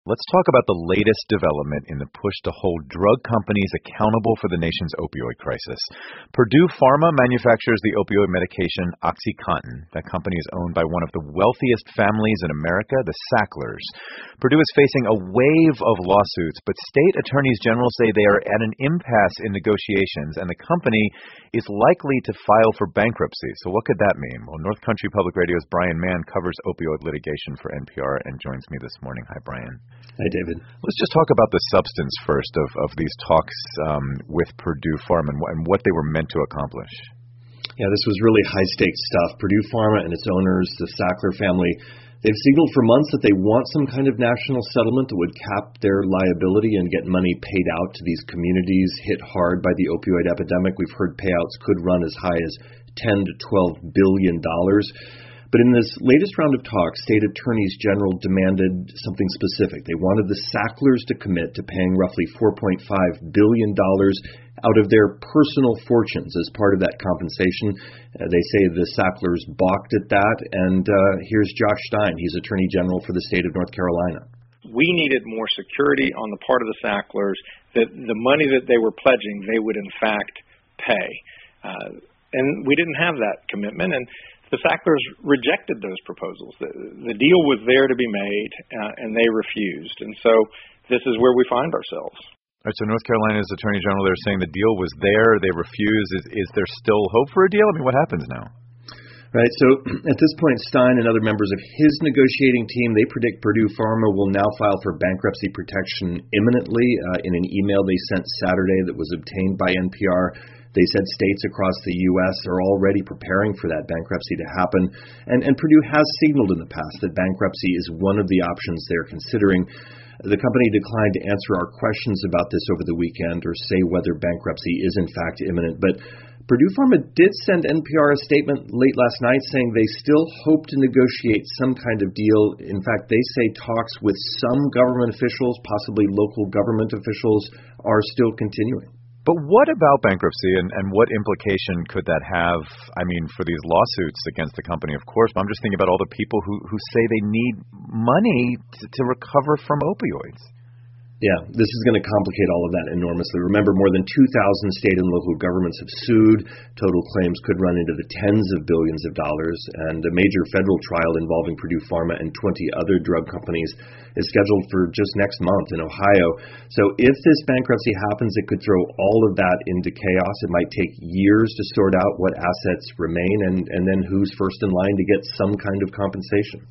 Let's talk about the latest development in the push to hold drug companies accountable for the nation's opioid crisis. Purdue Pharma manufactures the opioid medication OxyContin. That company is owned by one of the wealthiest families in America, the Sacklers. Purdue is facing a wave of lawsuits, but state attorneys general say they are at an impasse in negotiations, and the company is likely to file for bankruptcy. So what could that mean? Well, North Country Public Radio's Brian Mann covers opioid litigation for NPR and joins me this morning. Hi, Brian. Hi, David. Let's just talk about the substance first of these talks with Purdue Pharma and what they were meant to accomplish. Yeah, this was really high-stakes stuff. Purdue Pharma and its owners, the Sackler family, they've signaled for months that they want some kind of national settlement that would cap their liability and get money paid out to these communities hit hard by the opioid epidemic. We've heard payouts could run as high as $10 to $12 billion. But in this latest round of talks, state attorneys general demanded something specific. They wanted the Sacklers to commit to paying roughly $4.5 billion out of their personal fortunes as part of that compensation. They say the Sacklers balked at that. And here's Josh Stein. He's Attorney General for the state of North Carolina. We needed more security on the part of the Sacklers that the money that they were pledging, they would in fact pay. And we didn't have that commitment. And the Sacklers rejected those proposals. The deal was there to be made, and they refused. And so this is where we find ourselves. All right, so North Carolina's Attorney General, they're saying the deal was there, they refused. Is there still hope for a deal? I mean, what happens now? Right, so at this point, Stein and other members of his negotiating team, they predict Purdue Pharma will now file for bankruptcy protection imminently. In an email they sent Saturday that was obtained by NPR, they said states across the U.S. are already preparing for that bankruptcy to happen. And Purdue has signaled in the past that bankruptcy is one of the options they're considering. The company declined to answer our questions about this over the weekend or say whether bankruptcy is in fact imminent. But Purdue Pharma did send NPR a statement late last night saying they still hope to negotiate some kind of deal. In fact, they say talks with some government officials, possibly local government officials, are still continuing. But what about bankruptcy and what implication could that have, I mean, for these lawsuits against the company, of course, but I'm just thinking about all the people who say they need money to recover from opioids. Yeah, this is going to complicate all of that enormously. Remember, more than 2,000 state and local governments have sued. Total claims could run into the tens of billions of dollars, and a major federal trial involving Purdue Pharma and 20 other drug companies is scheduled for just next month in Ohio. So if this bankruptcy happens, it could throw all of that into chaos. It might take years to sort out what assets remain and then who's first in line to get some kind of compensation.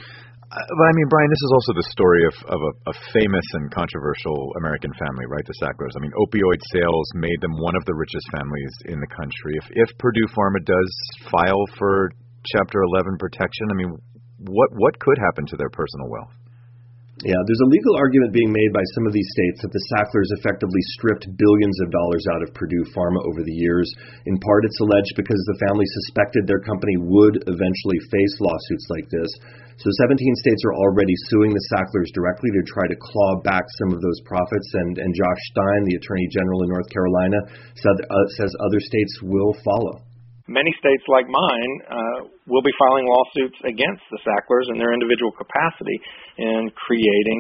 But I mean, Brian, this is also the story of a famous and controversial American family, right? The Sacklers. I mean, opioid sales made them one of the richest families in the country. If Purdue Pharma does file for Chapter 11 protection, I mean, what could happen to their personal wealth? Yeah, there's a legal argument being made by some of these states that the Sacklers effectively stripped billions of dollars out of Purdue Pharma over the years. In part, it's alleged because the family suspected their company would eventually face lawsuits like this. So 17 states are already suing the Sacklers directly to try to claw back some of those profits. And Josh Stein, the Attorney General in North Carolina, says other states will follow. Many states like mine will be filing lawsuits against the Sacklers in their individual capacity in creating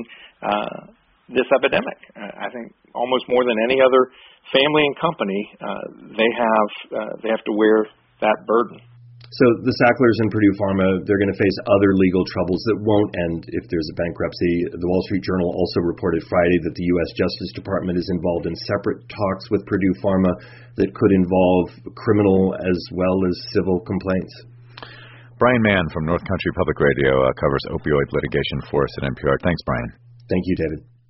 this epidemic. I think almost more than any other family and company, they have to wear that burden. So the Sacklers and Purdue Pharma, they're going to face other legal troubles that won't end if there's a bankruptcy. The Wall Street Journal also reported Friday that the U.S. Justice Department is involved in separate talks with Purdue Pharma that could involve criminal as well as civil complaints. Brian Mann from North Country Public Radio covers opioid litigation for us at NPR. Thanks, Brian. Thank you, David.